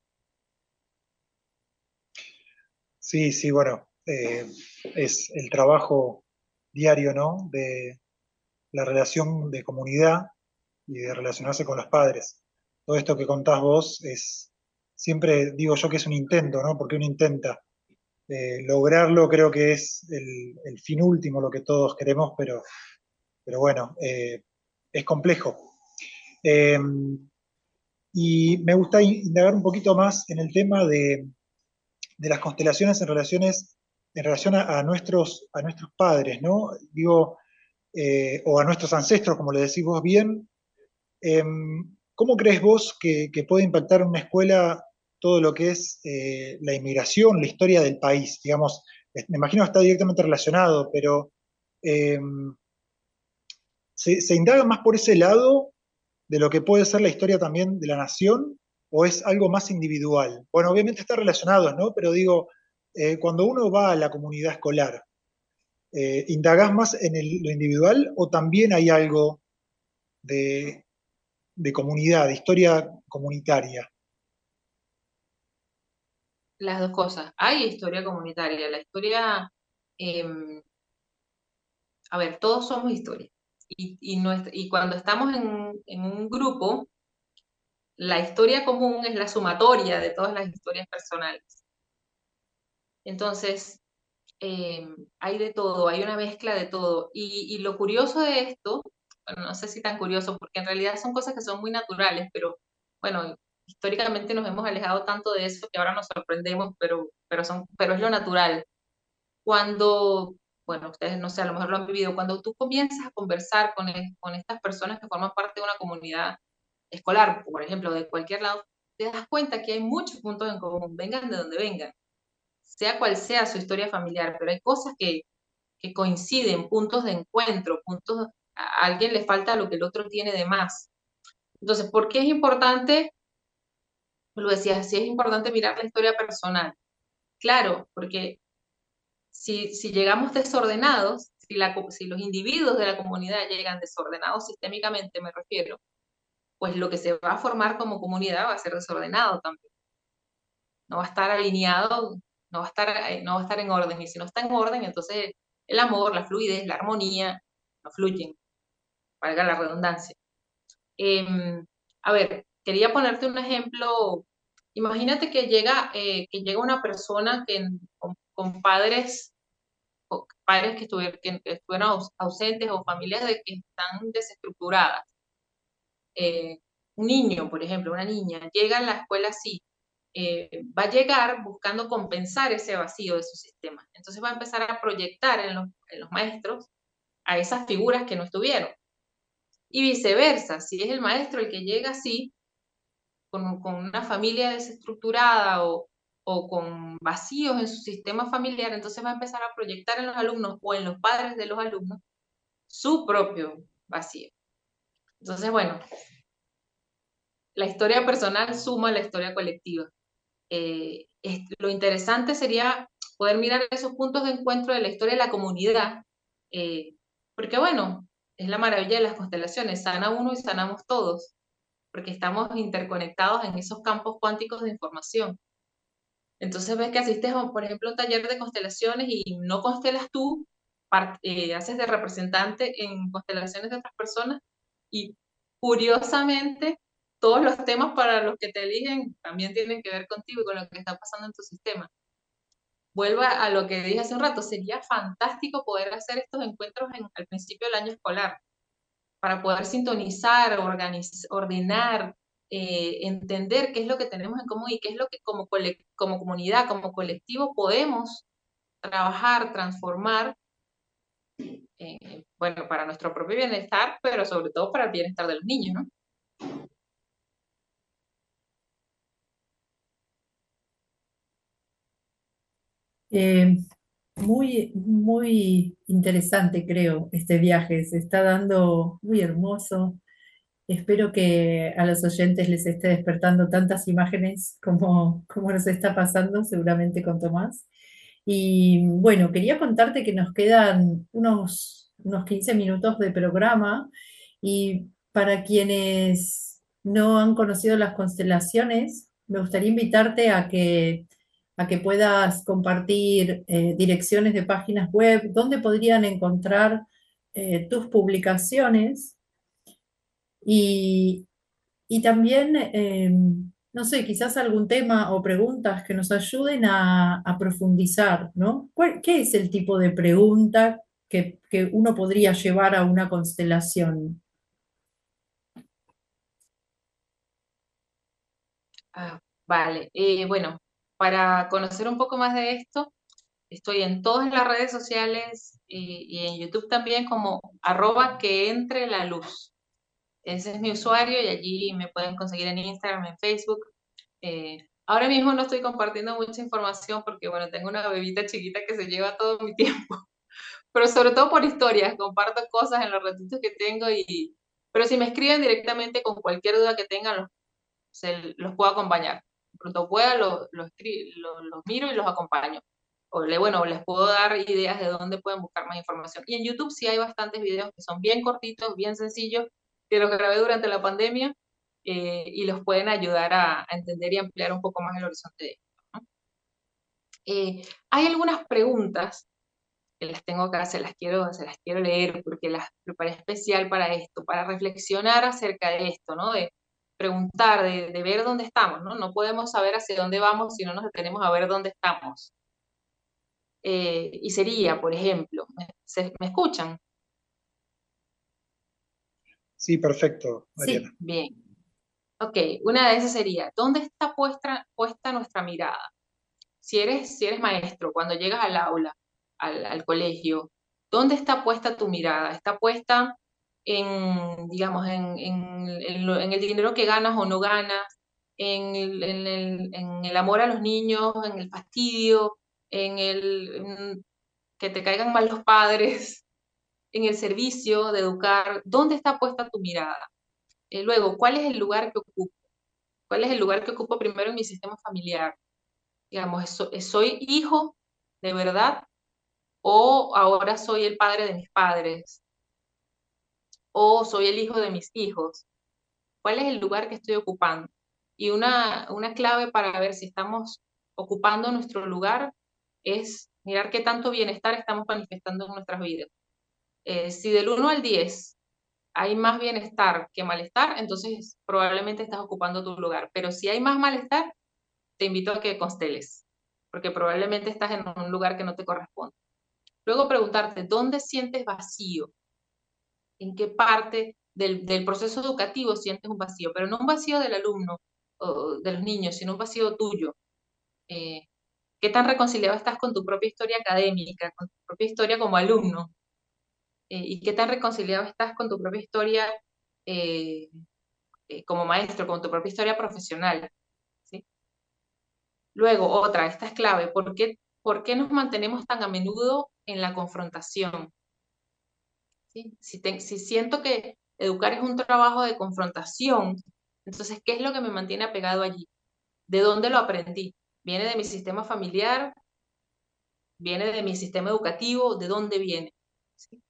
Sí, sí, bueno, eh, es el trabajo diario, ¿no? De la relación de comunidad y de relacionarse con los padres. Todo esto que contás vos es, siempre digo yo que es un intento, ¿no? Porque uno intenta. Eh, lograrlo creo que es el, el, fin último, lo que todos queremos, pero, pero bueno, eh, es complejo. Eh, y me gusta indagar un poquito más en el tema de, de las constelaciones en, relaciones, en relación a, a, nuestros, a nuestros padres, ¿no? Digo, eh, o a nuestros ancestros, como le decís vos bien. Eh, ¿Cómo crees vos que, que puede impactar en una escuela todo lo que es eh, la inmigración, la historia del país? Digamos, me imagino que está directamente relacionado, pero eh, ¿se, ¿se indaga más por ese lado de lo que puede ser la historia también de la nación o es algo más individual? Bueno, obviamente está relacionado, ¿no? Pero digo, eh, cuando uno va a la comunidad escolar, eh, ¿indagás más en el, lo individual o también hay algo de, de comunidad, de historia comunitaria? Las dos cosas. Hay historia comunitaria. La historia, eh, a ver, todos somos historia. Y, y, nuestra, y cuando estamos en, en un grupo, la historia común es la sumatoria de todas las historias personales. Entonces, eh, hay de todo, hay una mezcla de todo. Y, y lo curioso de esto, bueno, no sé si tan curioso, porque en realidad son cosas que son muy naturales, pero bueno, históricamente nos hemos alejado tanto de eso que ahora nos sorprendemos, pero, pero, son, pero es lo natural. Cuando, bueno, ustedes no sé, a lo mejor lo han vivido, cuando tú comienzas a conversar con, el, con estas personas que forman parte de una comunidad escolar, por ejemplo, de cualquier lado, te das cuenta que hay muchos puntos en común, vengan de donde vengan, sea cual sea su historia familiar, pero hay cosas que, que coinciden, puntos de encuentro, puntos, a alguien le falta lo que el otro tiene de más. Entonces, ¿por qué es importante? Lo decía, sí es importante mirar la historia personal. Claro, porque si, si llegamos desordenados, si, la, si los individuos de la comunidad llegan desordenados sistémicamente, me refiero, pues lo que se va a formar como comunidad va a ser desordenado también. No va a estar alineado, no va a estar, no va a estar en orden. Y si no está en orden, entonces el amor, la fluidez, la armonía no fluyen, valga la redundancia. Eh, a ver, quería ponerte un ejemplo. Imagínate que llega, eh, que llega una persona que, con, con padres, con padres que, estuvieron, que estuvieron ausentes o familias de, que están desestructuradas. Eh, un niño, por ejemplo, una niña, llega a la escuela así, eh, va a llegar buscando compensar ese vacío de su sistema. Entonces va a empezar a proyectar en los, en los maestros a esas figuras que no estuvieron. Y viceversa, si es el maestro el que llega así, con, con una familia desestructurada o, o con vacíos en su sistema familiar, entonces va a empezar a proyectar en los alumnos o en los padres de los alumnos su propio vacío. Entonces, bueno, la historia personal suma a la historia colectiva. Eh, es, lo interesante sería poder mirar esos puntos de encuentro de la historia de la comunidad, eh, porque bueno, es la maravilla de las constelaciones, sana uno y sanamos todos, porque estamos interconectados en esos campos cuánticos de información. Entonces ves que asistes, a, por ejemplo, a un taller de constelaciones y no constelas tú, part, eh, haces de representante en constelaciones de otras personas y curiosamente todos los temas para los que te eligen también tienen que ver contigo y con lo que está pasando en tu sistema. Vuelvo a lo que dije hace un rato, sería fantástico poder hacer estos encuentros en, al principio del año escolar, para poder sintonizar, organizar, ordenar, eh, entender qué es lo que tenemos en común y qué es lo que como, como comunidad, como colectivo podemos trabajar, transformar, eh, bueno, para nuestro propio bienestar, pero sobre todo para el bienestar de los niños, ¿no? Eh, muy, muy interesante, creo, este viaje. Se está dando muy hermoso. Espero que a los oyentes les esté despertando tantas imágenes como, como nos está pasando, seguramente con Tomás. Y bueno, quería contarte que nos quedan unos, unos quince minutos de programa y para quienes no han conocido las constelaciones, me gustaría invitarte a que, a que puedas compartir eh, direcciones de páginas web donde podrían encontrar eh, tus publicaciones y, y también, eh, no sé, quizás algún tema o preguntas que nos ayuden a, a profundizar, ¿no? ¿Cuál- ¿Qué es el tipo de pregunta que, que uno podría llevar a una constelación? Ah, vale, eh, bueno, para conocer un poco más de esto, estoy en todas las redes sociales y, y en YouTube también como arroba que entre la luz. Ese es mi usuario y allí me pueden conseguir en Instagram, en Facebook. Eh, ahora mismo no estoy compartiendo mucha información porque, bueno, tengo una bebita chiquita que se lleva todo mi tiempo, pero sobre todo por historias, comparto cosas en los ratitos que tengo y, pero si me escriben directamente con cualquier duda que tengan, los, se, los puedo acompañar. Pronto pueda, los lo, lo, lo miro y los acompaño. O le, bueno, les puedo dar ideas de dónde pueden buscar más información. Y en YouTube sí hay bastantes videos que son bien cortitos, bien sencillos, que los grabé durante la pandemia eh, y los pueden ayudar a, a, entender y ampliar un poco más el horizonte de esto, ¿no? Eh, hay algunas preguntas que las tengo acá, se las quiero, se las quiero leer porque las preparé especial para esto, para reflexionar acerca de esto, ¿no? De preguntar, de, de ver dónde estamos, ¿no? No podemos saber hacia dónde vamos si no nos detenemos a ver dónde estamos. Eh, y sería, por ejemplo, ¿me, se, ¿me escuchan? Sí, perfecto, Sí, Mariana. Bien. Ok, una de esas sería, ¿dónde está puesta, puesta nuestra mirada? Si eres, si eres maestro, cuando llegas al aula, al, al colegio, ¿dónde está puesta tu mirada? ¿Está puesta en, digamos, en, en, en lo- en el dinero que ganas o no ganas, en el, en el- en el amor a los niños, en el fastidio, en el en que te caigan mal los padres, en el servicio de educar? ¿Dónde está puesta tu mirada? Eh, luego, ¿cuál es el lugar que ocupo? ¿Cuál es el lugar que ocupo primero en mi sistema familiar? Digamos, so- ¿soy hijo de verdad o ahora soy el padre de mis padres o soy el hijo de mis hijos? ¿Cuál es el lugar que estoy ocupando? Y una, una clave para ver si estamos ocupando nuestro lugar es mirar qué tanto bienestar estamos manifestando en nuestras vidas. Eh, si del uno al diez hay más bienestar que malestar, entonces probablemente estás ocupando tu lugar. Pero si hay más malestar, te invito a que consteles, porque probablemente estás en un lugar que no te corresponde. Luego preguntarte, ¿dónde sientes vacío? ¿En qué parte del, del proceso educativo sientes un vacío? Pero no un vacío del alumno o de los niños, sino un vacío tuyo. Eh, ¿Qué tan reconciliado estás con tu propia historia académica, con tu propia historia como alumno? Eh, ¿y qué tan reconciliado estás con tu propia historia eh, eh, como maestro, con tu propia historia profesional? ¿Sí? Luego, otra, esta es clave, ¿por qué, por qué nos mantenemos tan a menudo en la confrontación? ¿Sí? Si, te- si siento que educar es un trabajo de confrontación, entonces, ¿qué es lo que me mantiene apegado allí? ¿De dónde lo aprendí? ¿Viene de mi sistema familiar? ¿Viene de mi sistema educativo? ¿De dónde viene? ¿Sí?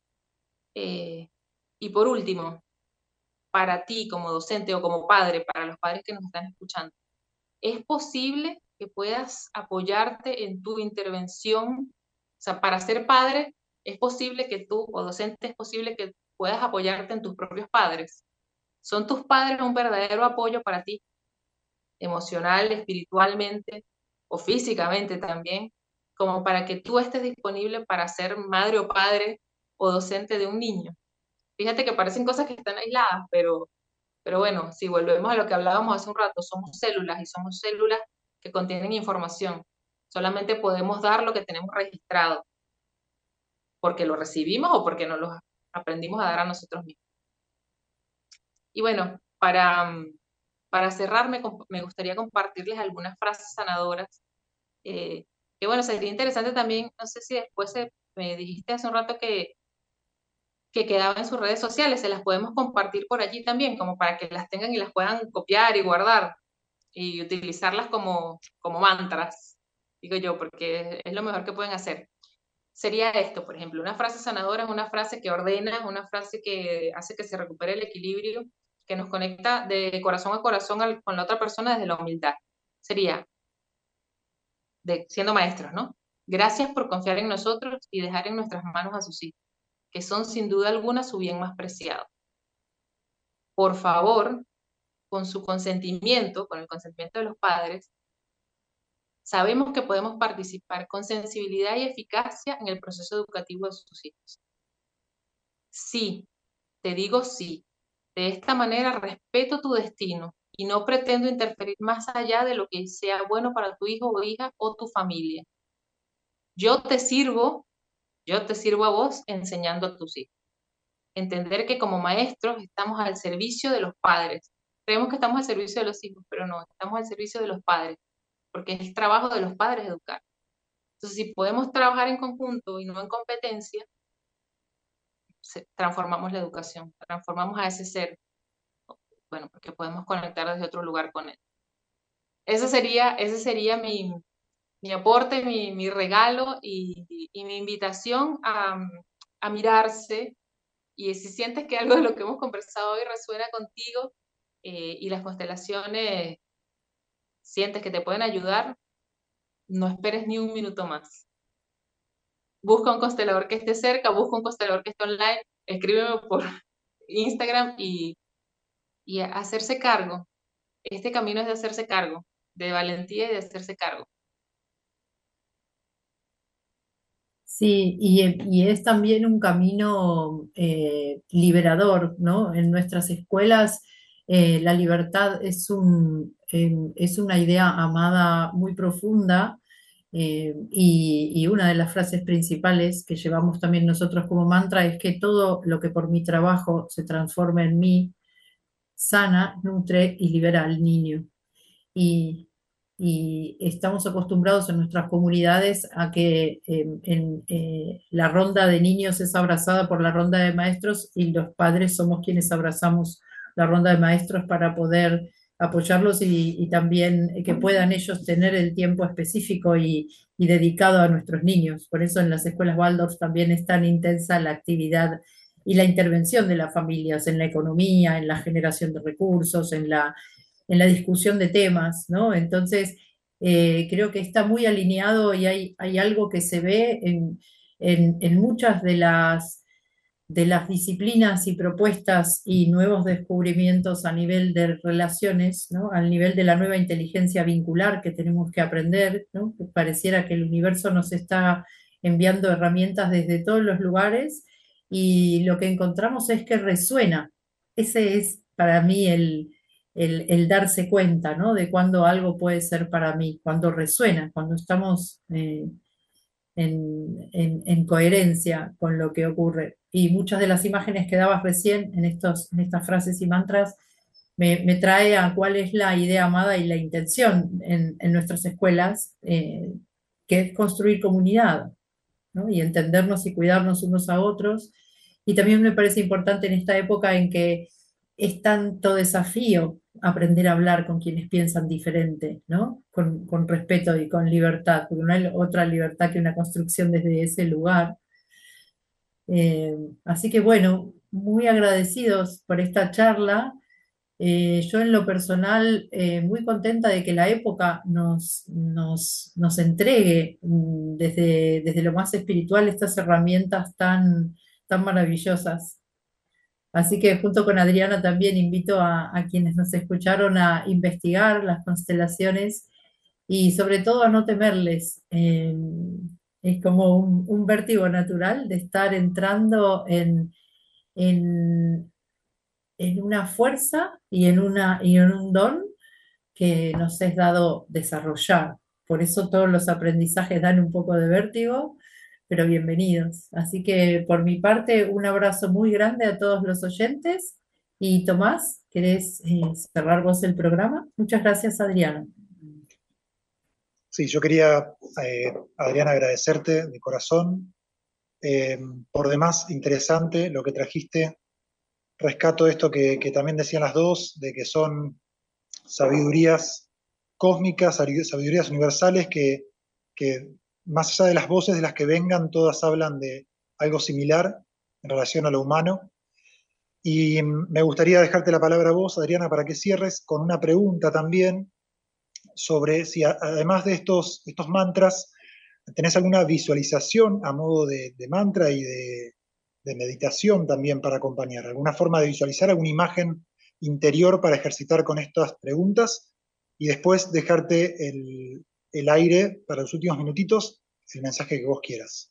Eh, y por último, para ti como docente o como padre, para los padres que nos están escuchando, ¿es posible que puedas apoyarte en tu intervención? O sea, para ser padre, ¿es posible que tú, o docente, es posible que puedas apoyarte en tus propios padres? ¿Son tus padres un verdadero apoyo para ti, emocional, espiritualmente o físicamente también, como para que tú estés disponible para ser madre o padre o docente de un niño? Fíjate que parecen cosas que están aisladas, pero pero bueno, si volvemos a lo que hablábamos hace un rato, somos células y somos células que contienen información. Solamente podemos dar lo que tenemos registrado, porque lo recibimos o porque nos lo aprendimos a dar a nosotros mismos. Y bueno, para, para cerrar, me, me gustaría compartirles algunas frases sanadoras. Eh, que bueno, sería interesante también, no sé si después se, me dijiste hace un rato que, que quedaba en sus redes sociales, se las podemos compartir por allí también, como para que las tengan y las puedan copiar y guardar y utilizarlas como, como mantras, digo yo, porque es lo mejor que pueden hacer. Sería esto, por ejemplo, una frase sanadora es una frase que ordena, una frase que hace que se recupere el equilibrio, que nos conecta de corazón a corazón al, con la otra persona desde la humildad. Sería, de, siendo maestros, ¿no? Gracias por confiar en nosotros y dejar en nuestras manos a sus hijos, que son sin duda alguna su bien más preciado. Por favor, con su consentimiento, con el consentimiento de los padres, sabemos que podemos participar con sensibilidad y eficacia en el proceso educativo de sus hijos. Sí, te digo sí. De esta manera respeto tu destino y no pretendo interferir más allá de lo que sea bueno para tu hijo o hija o tu familia. Yo te sirvo, yo te sirvo a vos enseñando a tus hijos. Entender que como maestros estamos al servicio de los padres. Creemos que estamos al servicio de los hijos, pero no, estamos al servicio de los padres, porque es el trabajo de los padres educar. Entonces, si podemos trabajar en conjunto y no en competencia, transformamos la educación, transformamos a ese ser, bueno, porque podemos conectar desde otro lugar con él. Ese sería, ese sería mi, mi aporte, mi, mi regalo y, y, mi invitación a, a mirarse. Y si sientes que algo de lo que hemos conversado hoy resuena contigo eh, y las constelaciones sientes que te pueden ayudar, no esperes ni un minuto más. Busca un constelador que esté cerca, busca un constelador que esté online, escríbeme por Instagram y, y hacerse cargo. Este camino es de hacerse cargo, de valentía y de hacerse cargo. Sí, y, y es también un camino eh, liberador, ¿no? En nuestras escuelas Eh, la libertad es un, eh, es una idea amada muy profunda, eh, y, y una de las frases principales que llevamos también nosotros como mantra es que todo lo que por mi trabajo se transforma en mí, sana, nutre y libera al niño. Y, y estamos acostumbrados en nuestras comunidades a que eh, en, eh, la ronda de niños es abrazada por la ronda de maestros y los padres somos quienes abrazamos la ronda de maestros para poder apoyarlos y, y también que puedan ellos tener el tiempo específico y, y dedicado a nuestros niños. Por eso en las escuelas Waldorf también es tan intensa la actividad y la intervención de las familias en la economía, en la generación de recursos, en la en la discusión de temas, ¿no? Entonces, eh, creo que está muy alineado y hay, hay algo que se ve en, en, en muchas de las, de las disciplinas y propuestas y nuevos descubrimientos a nivel de relaciones, ¿no? Al nivel de la nueva inteligencia vincular que tenemos que aprender, ¿no? Que pareciera que el universo nos está enviando herramientas desde todos los lugares y lo que encontramos es que resuena. Ese es para mí el, el, el darse cuenta, ¿no? De cuando algo puede ser para mí, cuando resuena, cuando estamos eh, en, en- en coherencia con lo que ocurre. Y muchas de las imágenes que dabas recién en estos, en estas frases y mantras me, me trae a cuál es la idea amada y la intención en, en nuestras escuelas, eh, que es construir comunidad, ¿no? Y entendernos y cuidarnos unos a otros. Y también me parece importante en esta época en que es tanto desafío aprender a hablar con quienes piensan diferente, ¿no? Con, con respeto y con libertad, porque no hay otra libertad que una construcción desde ese lugar. Eh, Así que bueno, muy agradecidos por esta charla. Eh, yo en lo personal, eh, muy contenta de que la época nos, nos, nos entregue, mm, desde, desde lo más espiritual estas herramientas tan, tan maravillosas. Así que junto con Adriana también invito a, a quienes nos escucharon a investigar las constelaciones y sobre todo a no temerles. Eh, es como un, un vértigo natural de estar entrando en, en en una fuerza y en, una, y en un don que nos es dado desarrollar. Por eso todos los aprendizajes dan un poco de vértigo, pero bienvenidos. Así que por mi parte, un abrazo muy grande a todos los oyentes. Y Tomás, ¿querés eh, cerrar vos el programa? Muchas gracias, Adriana. Sí, yo quería, eh, Adriana, agradecerte de corazón. Eh, por demás, interesante lo que trajiste. Rescato esto que, que también decían las dos, de que son sabidurías cósmicas, sabidurías universales que, que más allá de las voces de las que vengan, todas hablan de algo similar en relación a lo humano. Y me gustaría dejarte la palabra a vos, Adriana, para que cierres con una pregunta también sobre si a, además de estos, estos mantras, tenés alguna visualización a modo de, de mantra y de, de meditación también para acompañar, alguna forma de visualizar, alguna imagen interior para ejercitar con estas preguntas y después dejarte el, el aire para los últimos minutitos, el mensaje que vos quieras.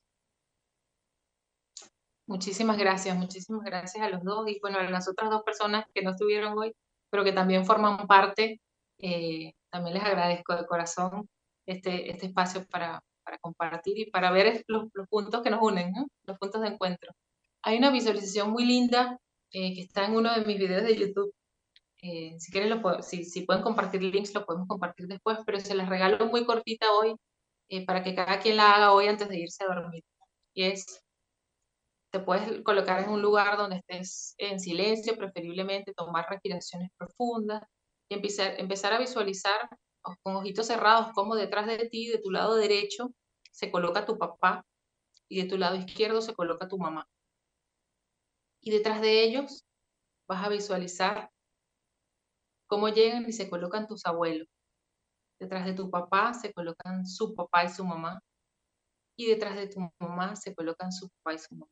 Muchísimas gracias, muchísimas gracias a los dos y bueno, a las otras dos personas que no estuvieron hoy, pero que también forman parte. Eh, también les agradezco de corazón este, este espacio para, para compartir y para ver los, los puntos que nos unen, ¿no? Los puntos de encuentro. Hay una visualización muy linda eh, que está en uno de mis videos de YouTube. Eh, si quieren, lo puedo, si, si pueden compartir links, lo podemos compartir después, pero se las regalo muy cortita hoy eh, para que cada quien la haga hoy antes de irse a dormir. Y es, te puedes colocar en un lugar donde estés en silencio, preferiblemente tomar respiraciones profundas y empezar, empezar a visualizar con ojitos cerrados cómo detrás de ti, de tu lado derecho, se coloca tu papá y de tu lado izquierdo se coloca tu mamá. Y detrás de ellos vas a visualizar cómo llegan y se colocan tus abuelos. Detrás de tu papá se colocan su papá y su mamá. Y detrás de tu mamá se colocan su papá y su mamá.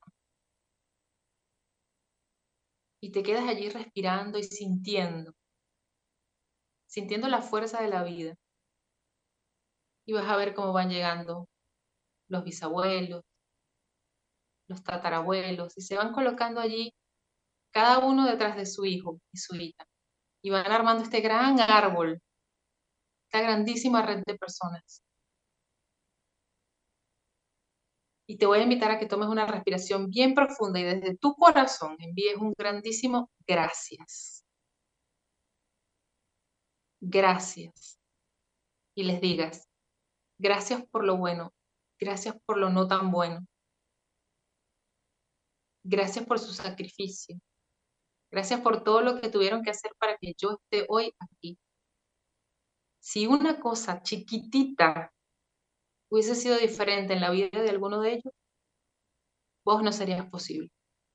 Y te quedas allí respirando y sintiendo, sintiendo la fuerza de la vida. Y vas a ver cómo van llegando los bisabuelos, los tatarabuelos, y se van colocando allí, cada uno detrás de su hijo y su hija. y van armando este gran árbol, esta grandísima red de personas. Y te voy a invitar a que tomes una respiración bien profunda y desde tu corazón envíes un grandísimo gracias. Gracias. Y les digas, gracias por lo bueno, gracias por lo no tan bueno. Gracias por su sacrificio. Gracias por todo lo que tuvieron que hacer para que yo esté hoy aquí. Si una cosa chiquitita hubiese sido diferente en la vida de alguno de ellos, vos no serías posible.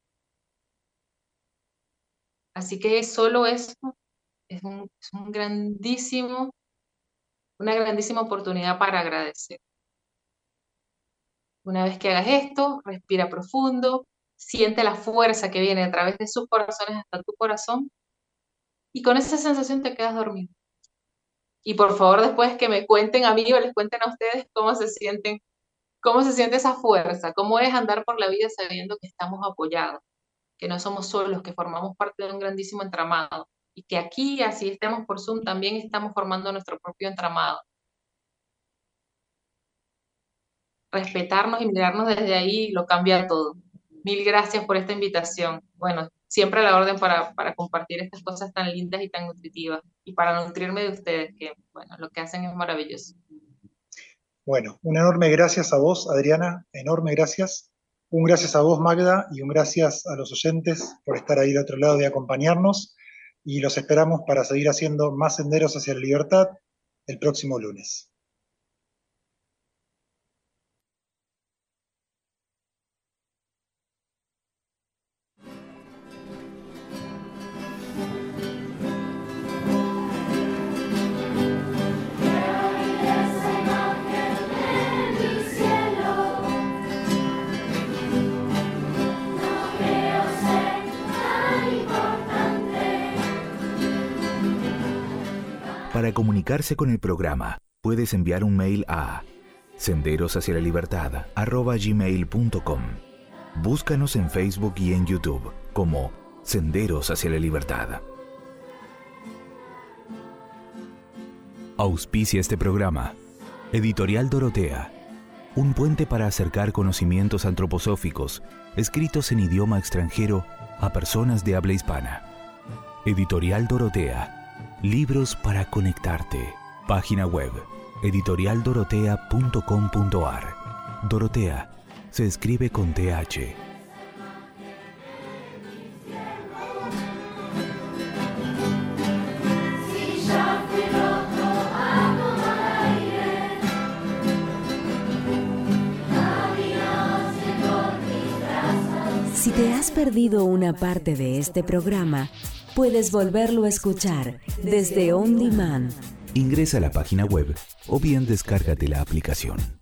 Así que solo eso es un, es un grandísimo, una grandísima oportunidad para agradecer. Una vez que hagas esto, respira profundo, siente la fuerza que viene a través de sus corazones hasta tu corazón y con esa sensación te quedas dormido. Y por favor, después que me cuenten a mí o les cuenten a ustedes cómo se sienten, cómo se siente esa fuerza, cómo es andar por la vida sabiendo que estamos apoyados, que no somos solos, que formamos parte de un grandísimo entramado y que aquí, así estemos por Zoom, también estamos formando nuestro propio entramado. Respetarnos y mirarnos desde ahí lo cambia todo. Mil gracias por esta invitación. Bueno, siempre a la orden para, para compartir estas cosas tan lindas y tan nutritivas y para nutrirme de ustedes, que bueno, lo que hacen es maravilloso. Bueno, un enorme gracias a vos, Adriana, enorme gracias. Un gracias a vos, Magda, y un gracias a los oyentes por estar ahí de otro lado y acompañarnos. Y los esperamos para seguir haciendo más senderos hacia la libertad el próximo lunes. Para comunicarse con el programa, puedes enviar un mail a senderoshacialalibertad arroba gmail punto com. Búscanos en Facebook y en YouTube como Senderos hacia la Libertad. Auspicia este programa Editorial Dorotea, un puente para acercar conocimientos antroposóficos escritos en idioma extranjero a personas de habla hispana. Editorial Dorotea. Libros para conectarte. Página web editorial dorotea punto com punto a r. Dorotea se escribe con T H. Si te has perdido una parte de este programa, puedes volverlo a escuchar desde On Demand. Ingresa a la página web o bien descárgate la aplicación.